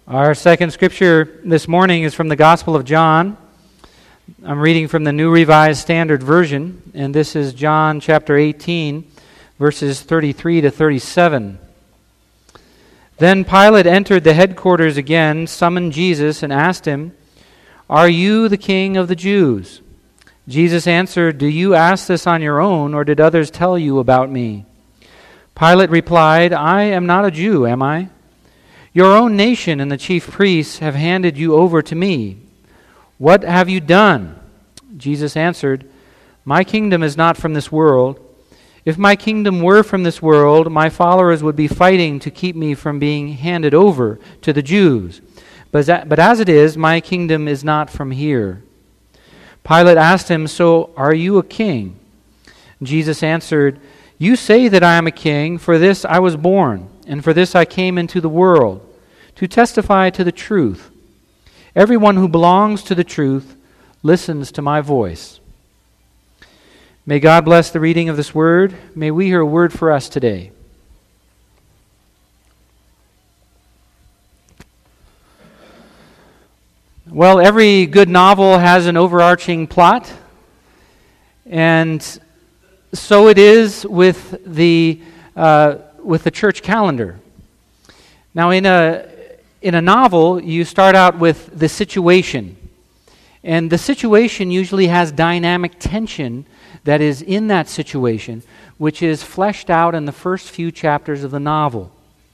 Our second scripture this morning is from the Gospel of John. I'm reading from the New Revised Standard Version, and this is John chapter 18, verses 33 to 37. Then Pilate entered the headquarters again, summoned Jesus, and asked him, "Are you the king of the Jews?" Jesus answered, "Do you ask this on your own, or did others tell you about me?" Pilate replied, "I am not a Jew, am I? Your own nation and the chief priests have handed you over to me. What have you done?" Jesus answered, "My kingdom is not from this world. If my kingdom were from this world, my followers would be fighting to keep me from being handed over to the Jews. But as it is, my kingdom is not from here." Pilate asked him, "So are you a king?" Jesus answered, "You say that I am a king. For this I was born, and for this I came into the world, to testify to the truth. Everyone who belongs to the truth listens to my voice." May God bless the reading of this word. May we hear a word for us today. Well, every good novel has an overarching plot, and so it is with the church calendar. Now, in a novel, you start out with the situation, and the situation usually has dynamic tension that is in that situation, which is fleshed out in the first few chapters of the novel.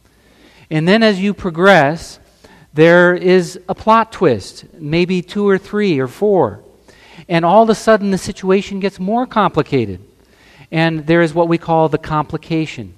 And then as you progress, there is a plot twist, maybe 2 or 3 or 4, and all of a sudden the situation gets more complicated. And there is what we call the complication.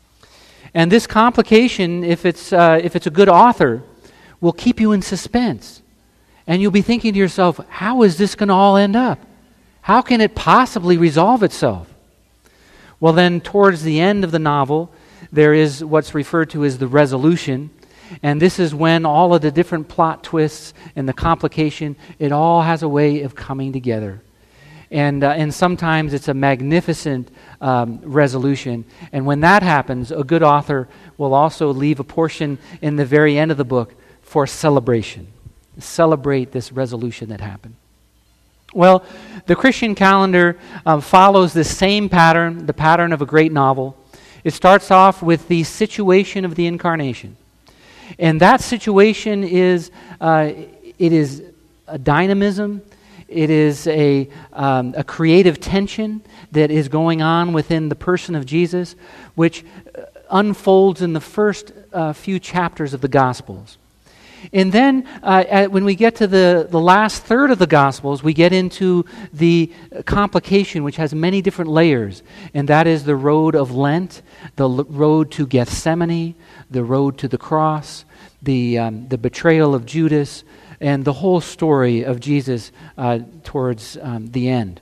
And this complication, if it's a good author, will keep you in suspense. And you'll be thinking to yourself, how is this going to all end up? How can it possibly resolve itself? Well, then, towards the end of the novel, there is what's referred to as the resolution. And this is when all of the different plot twists and the complication, it all has a way of coming together. And sometimes it's a magnificent resolution. And when that happens, a good author will also leave a portion in the very end of the book for celebration. Celebrate this resolution that happened. Well, the Christian calendar follows the same pattern, the pattern of a great novel. It starts off with the situation of the incarnation. And that situation is, it is a dynamism. It is a creative tension that is going on within the person of Jesus, which unfolds in the first few chapters of the Gospels. And then when we get to the last third of the Gospels, we get into the complication, which has many different layers. And that is the road of Lent, the road to Gethsemane, the road to the cross, the betrayal of Judas, and the whole story of Jesus towards the end.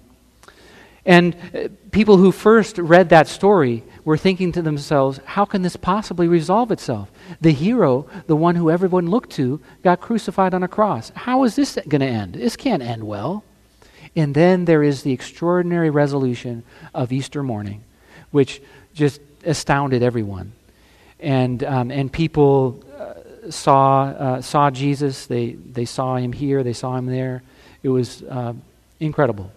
And people who first read that story were thinking to themselves, how can this possibly resolve itself? The hero, the one who everyone looked to, got crucified on a cross. How is this going to end? This can't end well. And then there is the extraordinary resolution of Easter morning, which just astounded everyone. And people saw Jesus. They saw him here. They saw him there. It was incredible.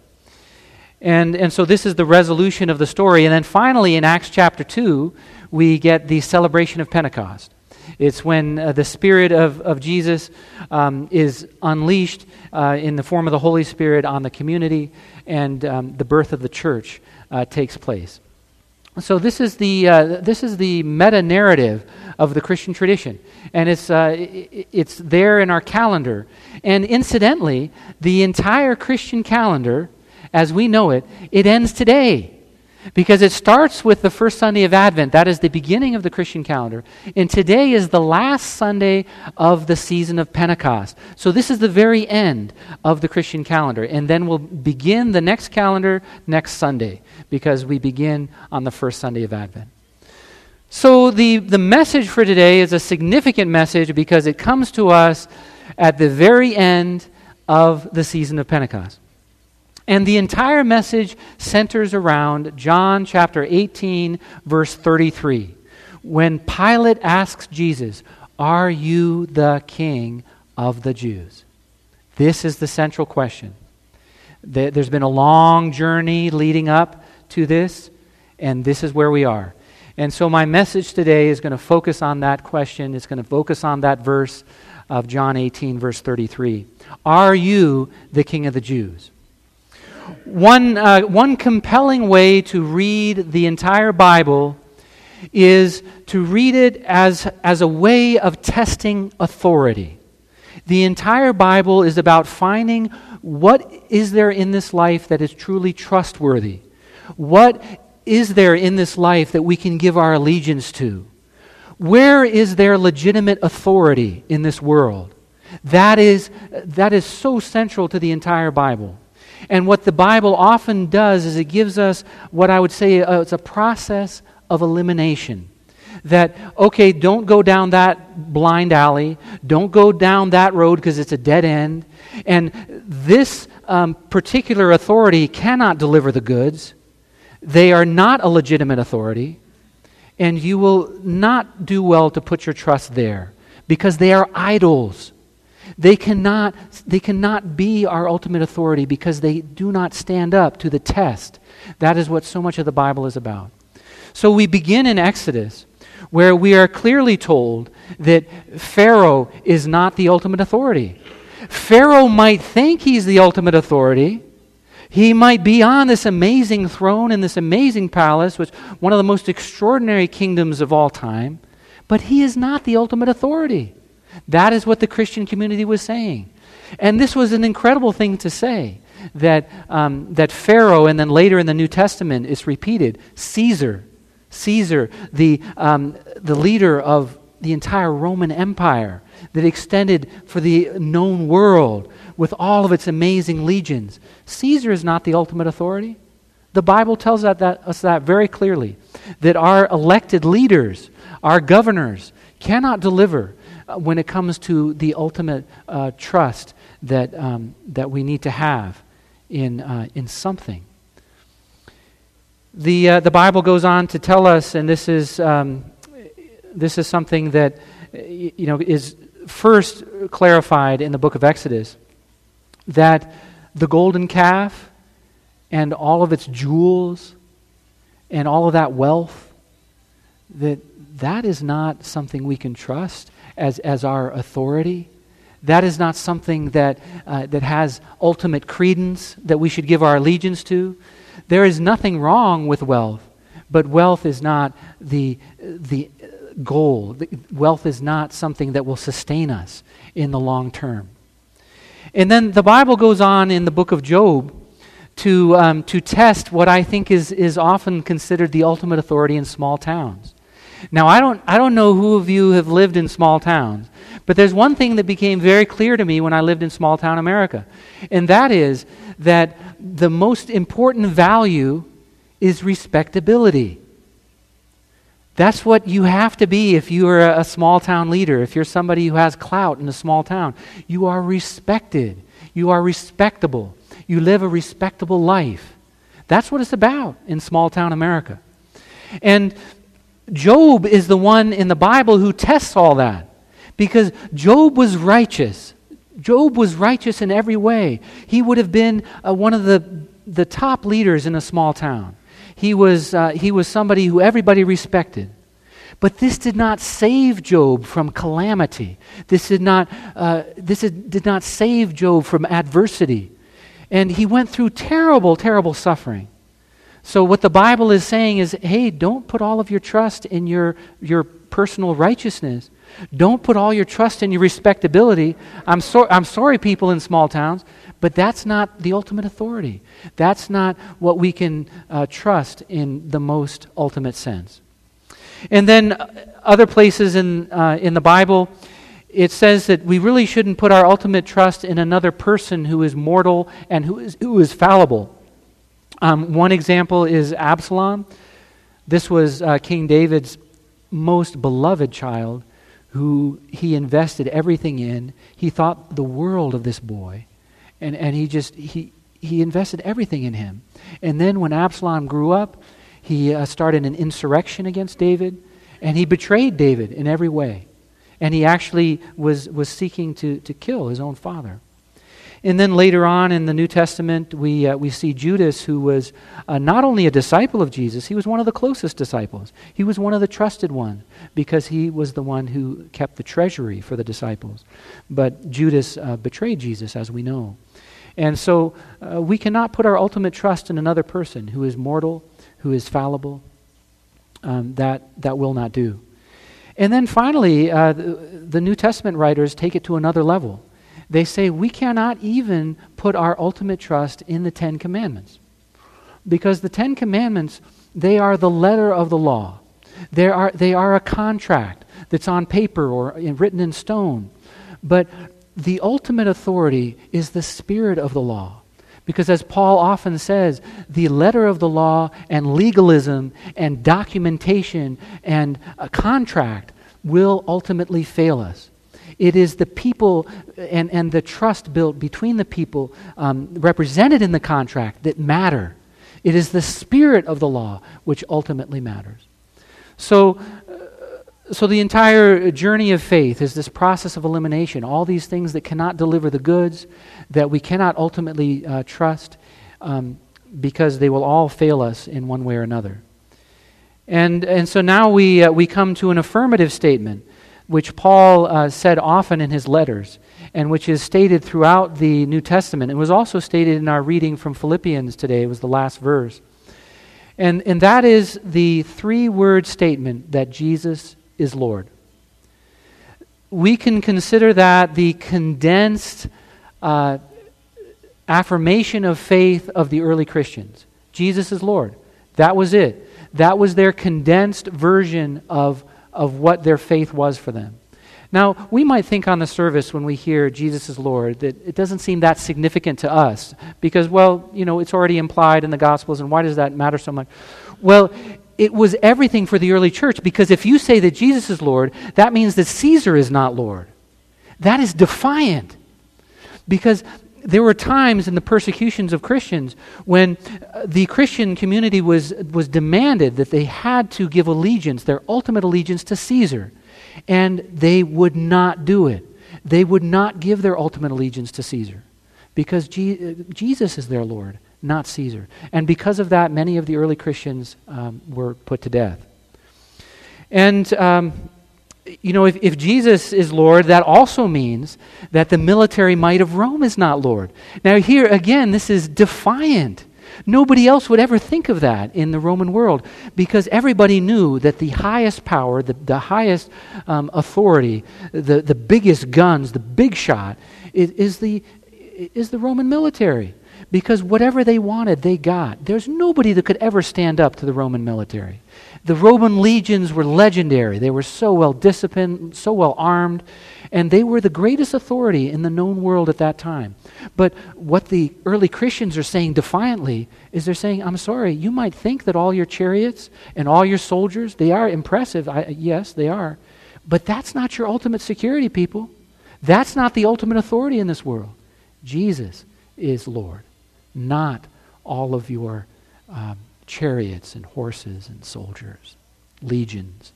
And so this is the resolution of the story. And then finally in Acts chapter 2, we get the celebration of Pentecost. It's when the Spirit of Jesus is unleashed in the form of the Holy Spirit on the community, and the birth of the church takes place. So this is the meta-narrative of the Christian tradition, and it's there in our calendar. And incidentally, the entire Christian calendar, as we know it, it ends today, because it starts with the first Sunday of Advent. That is the beginning of the Christian calendar, and today is the last Sunday of the season of Pentecost. So this is the very end of the Christian calendar, and then we'll begin the next calendar next Sunday, because we begin on the first Sunday of Advent. So the message for today is a significant message because it comes to us at the very end of the season of Pentecost. And the entire message centers around John chapter 18, verse 33, when Pilate asks Jesus, Are you the King of the Jews? This is the central question. There's been a long journey leading up to this, and this is where we are. And so my message today is going to focus on that question. It's going to focus on that verse of John 18, verse 33. Are you the King of the Jews? One compelling way to read the entire Bible is to read it as a way of testing authority. The entire Bible is about finding what is there in this life that is truly trustworthy. What is there in this life that we can give our allegiance to? Where is there legitimate authority in this world? That is so central to the entire Bible. And what the Bible often does is it gives us what I would say is a process of elimination. That, okay, don't go down that blind alley. Don't go down that road because it's a dead end. And this particular authority cannot deliver the goods. They are not a legitimate authority. And you will not do well to put your trust there because they are idols. They cannot be our ultimate authority because they do not stand up to the test. That is what so much of the Bible is about. So we begin in Exodus, where we are clearly told that Pharaoh is not the ultimate authority. Pharaoh might think he's the ultimate authority. He might be on this amazing throne in this amazing palace, which is one of the most extraordinary kingdoms of all time, but he is not the ultimate authority. That is what the Christian community was saying. And this was an incredible thing to say, that Pharaoh, and then later in the New Testament, it's repeated, Caesar, the leader of the entire Roman Empire that extended for the known world with all of its amazing legions. Caesar is not the ultimate authority. The Bible tells us that very clearly, that our elected leaders, our governors, cannot deliver when it comes to the ultimate trust that we need to have in something. The Bible goes on to tell us, and this is something that is first clarified in the book of Exodus, that the golden calf and all of its jewels and all of that wealth, that is not something we can trust as our authority. That is not something that has ultimate credence that we should give our allegiance to. There is nothing wrong with wealth, but wealth is not the goal. Wealth is not something that will sustain us in the long term. And then the Bible goes on in the book of Job to test what I think is often considered the ultimate authority in small towns. Now, I don't know who of you have lived in small towns, but there's one thing that became very clear to me when I lived in small town America, and that is that the most important value is respectability. That's what you have to be if you are a small town leader, if you're somebody who has clout in a small town. You are respected. You are respectable. You live a respectable life. That's what it's about in small town America. And Job is the one in the Bible who tests all that, because Job was righteous. Job was righteous in every way. He would have been one of the top leaders in a small town. He was somebody who everybody respected. But this did not save Job from calamity. This did not save Job from adversity. And he went through terrible, terrible suffering. So what the Bible is saying is, hey, don't put all of your trust in your personal righteousness. Don't put all your trust in your respectability. I'm sorry, people in small towns, but that's not the ultimate authority. That's not what we can trust in the most ultimate sense. And then other places in the Bible, it says that we really shouldn't put our ultimate trust in another person who is mortal and who is fallible. One example is Absalom. This was King David's most beloved child, who he invested everything in. He thought the world of this boy, and he invested everything in him. And then when Absalom grew up, he started an insurrection against David, and he betrayed David in every way. And he actually was seeking to kill his own father. And then later on in the New Testament, we see Judas, who was not only a disciple of Jesus, he was one of the closest disciples. He was one of the trusted ones because he was the one who kept the treasury for the disciples. But Judas betrayed Jesus, as we know. And so we cannot put our ultimate trust in another person who is mortal, who is fallible. That will not do. And then finally, the New Testament writers take it to another level. They say we cannot even put our ultimate trust in the Ten Commandments. Because the Ten Commandments, they are the letter of the law. They are a contract that's on paper or written in stone. But the ultimate authority is the spirit of the law. Because as Paul often says, the letter of the law and legalism and documentation and a contract will ultimately fail us. It is the people and the trust built between the people represented in the contract that matter. It is the spirit of the law which ultimately matters. So the entire journey of faith is this process of elimination. All these things that cannot deliver the goods, that we cannot ultimately trust because they will all fail us in one way or another. And so now we come to an affirmative statement, which Paul said often in his letters, and which is stated throughout the New Testament. It was also stated in our reading from Philippians today. It was the last verse. And that is the three-word statement that Jesus is Lord. We can consider that the condensed affirmation of faith of the early Christians. Jesus is Lord. That was it. That was their condensed version of what their faith was for them. Now, we might think on the service when we hear Jesus is Lord that it doesn't seem that significant to us because, well, it's already implied in the Gospels, and why does that matter so much? Well, it was everything for the early church because if you say that Jesus is Lord, that means that Caesar is not Lord. That is defiant because there were times in the persecutions of Christians when the Christian community was demanded that they had to give allegiance, their ultimate allegiance to Caesar. And they would not do it. They would not give their ultimate allegiance to Caesar because Jesus is their Lord, not Caesar. And because of that, many of the early Christians were put to death. And if Jesus is Lord, that also means that the military might of Rome is not Lord. Now here, again, this is defiant. Nobody else would ever think of that in the Roman world because everybody knew that the highest power, the highest authority, the biggest guns, the big shot is the Roman military because whatever they wanted, they got. There's nobody that could ever stand up to the Roman military. The Roman legions were legendary. They were so well disciplined, so well armed, and they were the greatest authority in the known world at that time. But what the early Christians are saying defiantly is they're saying, I'm sorry, you might think that all your chariots and all your soldiers, they are impressive. Yes, they are. But that's not your ultimate security, people. That's not the ultimate authority in this world. Jesus is Lord, not all of your chariots and horses and soldiers, legions.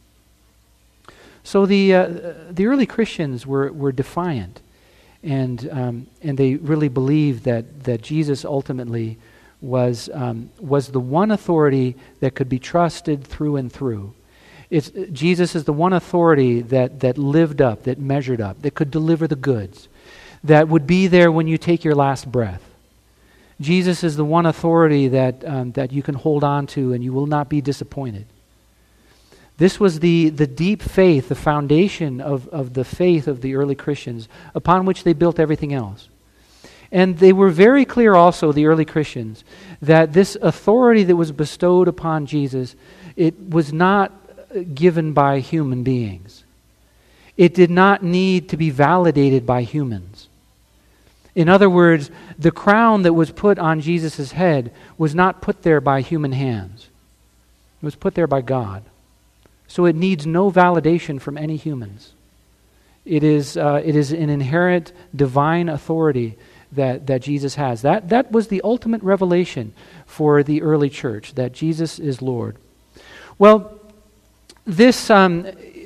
So the early Christians were defiant, and they really believed that Jesus ultimately was the one authority that could be trusted through and through. Jesus is the one authority that lived up, that measured up, that could deliver the goods, that would be there when you take your last breath. Jesus is the one authority that you can hold on to and you will not be disappointed. This was the deep faith, the foundation of the faith of the early Christians, upon which they built everything else. And they were very clear also, the early Christians, that this authority that was bestowed upon Jesus, it was not given by human beings. It did not need to be validated by humans. In other words, the crown that was put on Jesus' head was not put there by human hands. It was put there by God. So it needs no validation from any humans. It is an inherent divine authority that Jesus has. That was the ultimate revelation for the early church, that Jesus is Lord. Well, this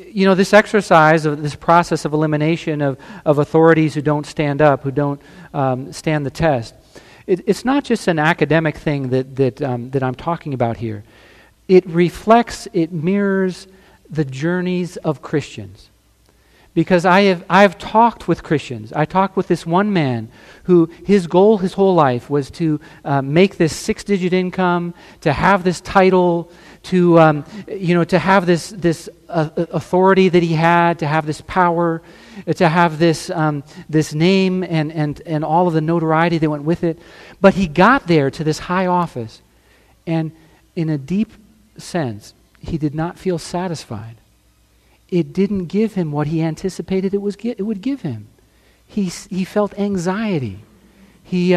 this exercise of this process of elimination of authorities who don't stand up, who don't stand the test, it's not just an academic thing that I'm talking about here. It reflects, it mirrors the journeys of Christians. Because I've talked with Christians. I talked with this one man who his goal his whole life was to make this 6-digit income, to have this title, to have this authority that he had, to have this power, to have this name and all of the notoriety that went with it. But he got there to this high office, and in a deep sense, he did not feel satisfied. It didn't give him what he anticipated it would give him. He felt anxiety. He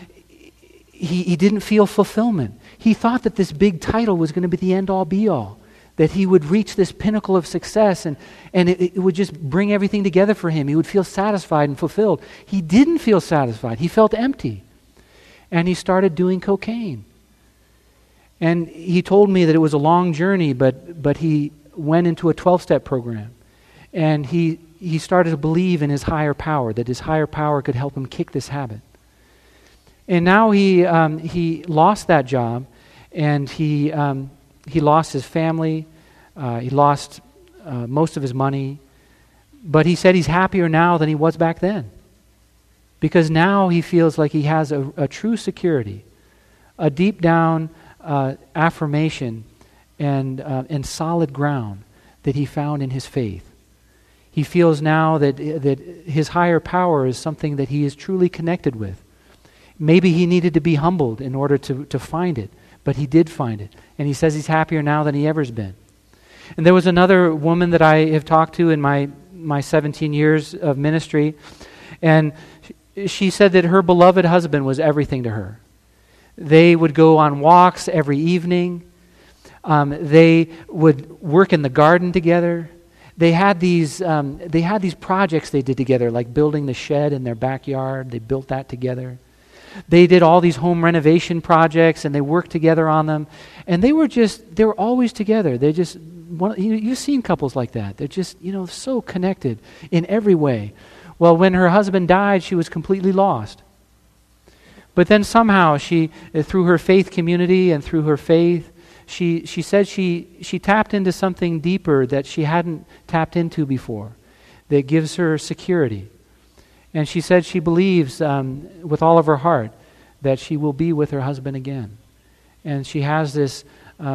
didn't feel fulfillment. He thought that this big title was going to be the end-all, be-all, that he would reach this pinnacle of success and it would just bring everything together for him. He would feel satisfied and fulfilled. He didn't feel satisfied. He felt empty. And he started doing cocaine. And he told me that it was a long journey, but he went into a 12-step program. And he started to believe in his higher power, that his higher power could help him kick this habit. And now he lost that job, and he lost his family, he lost most of his money, but he said he's happier now than he was back then. Because now he feels like he has a true security, a deep down affirmation and solid ground that he found in his faith. He feels now that his higher power is something that he is truly connected with. Maybe he needed to be humbled in order to find it, but he did find it. And he says he's happier now than he ever's been. And there was another woman that I have talked to in my 17 years of ministry, and she said that her beloved husband was everything to her. They would go on walks every evening. They would work in the garden together. They had these projects they did together, like building the shed in their backyard. They built that together. They did all these home renovation projects, and they worked together on them. And they were always together. You've seen couples like that. They're just, so connected in every way. Well, when her husband died, she was completely lost. But then somehow she, through her faith community and through her faith, she said she tapped into something deeper that she hadn't tapped into before, that gives her security. And she said she believes with all of her heart that she will be with her husband again. And she has this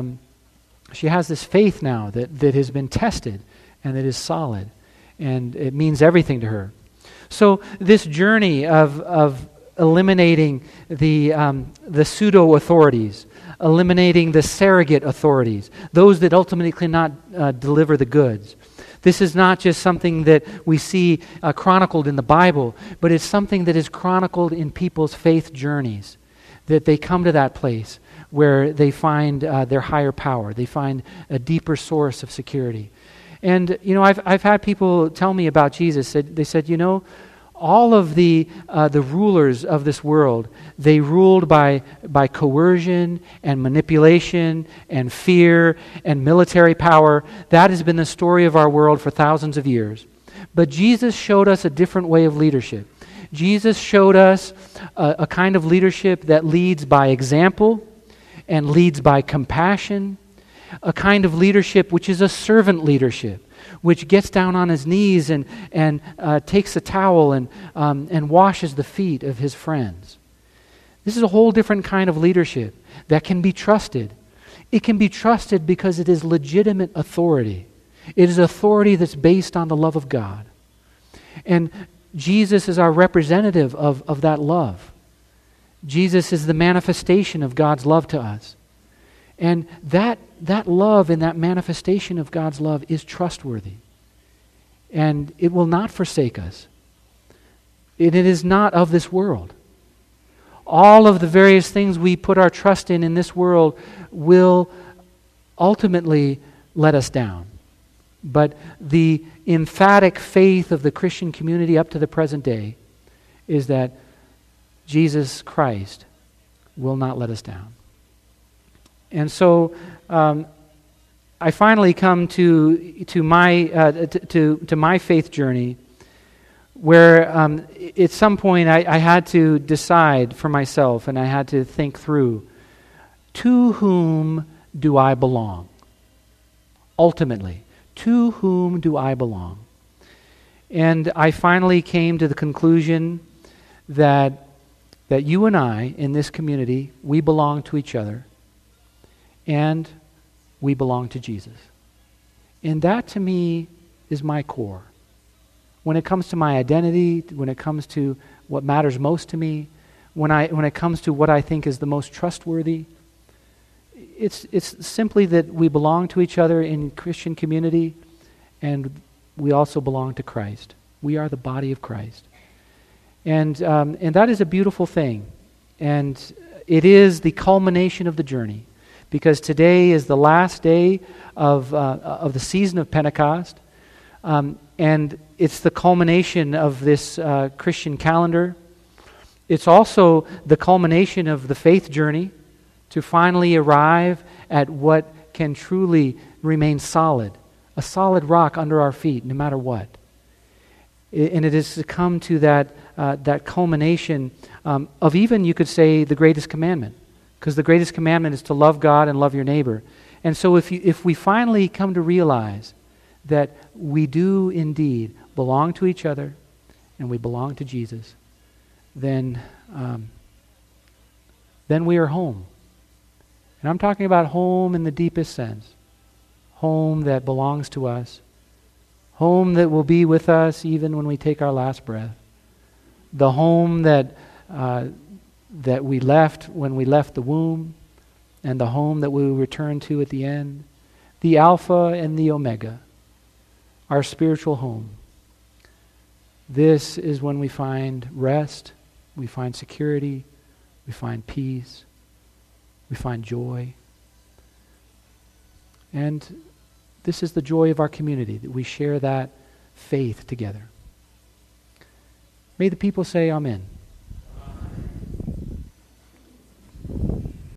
faith now that has been tested and that is solid, and it means everything to her. So this journey of eliminating the pseudo authorities, eliminating the surrogate authorities, those that ultimately cannot deliver the goods. This is not just something that we see chronicled in the Bible, but it's something that is chronicled in people's faith journeys, that they come to that place where they find their higher power, they find a deeper source of security. And, I've had people tell me about Jesus. They said, all of the rulers of this world, they ruled by coercion and manipulation and fear and military power. That has been the story of our world for thousands of years. But Jesus showed us a different way of leadership. Jesus showed us a kind of leadership that leads by example and leads by compassion, a kind of leadership which is a servant leadership, which gets down on his knees and takes a towel and washes the feet of his friends. This is a whole different kind of leadership that can be trusted. It can be trusted because it is legitimate authority. It is authority that's based on the love of God. And Jesus is our representative of that love. Jesus is the manifestation of God's love to us. And that love and that manifestation of God's love is trustworthy. And it will not forsake us. It is not of this world. All of the various things we put our trust in this world will ultimately let us down. But the emphatic faith of the Christian community up to the present day is that Jesus Christ will not let us down. And so I finally come to my faith journey, where at some point I had to decide for myself, and I had to think through, to whom do I belong? Ultimately, to whom do I belong? And I finally came to the conclusion that you and I, in this community, we belong to each other, and we belong to Jesus. And that, to me, is my core. When it comes to my identity, when it comes to what matters most to me, when it comes to what I think is the most trustworthy, it's simply that we belong to each other in Christian community, and we also belong to Christ. We are the body of Christ. And that is a beautiful thing. And it is the culmination of the journey, because today is the last day of the season of Pentecost. And it's the culmination of this Christian calendar. It's also the culmination of the faith journey to finally arrive at what can truly remain solid, a solid rock under our feet, no matter what. And it is to come to that culmination of even, you could say, the greatest commandment, because the greatest commandment is to love God and love your neighbor. And so if we finally come to realize that we do indeed belong to each other and we belong to Jesus, then we are home. And I'm talking about home in the deepest sense. Home that belongs to us. Home that will be with us even when we take our last breath. The home that we left when we left the womb, and the home that we will return to at the end. The Alpha and the Omega. Our spiritual home. This is when we find rest, we find security, we find peace, we find joy. And this is the joy of our community, that we share that faith together. May the people say amen.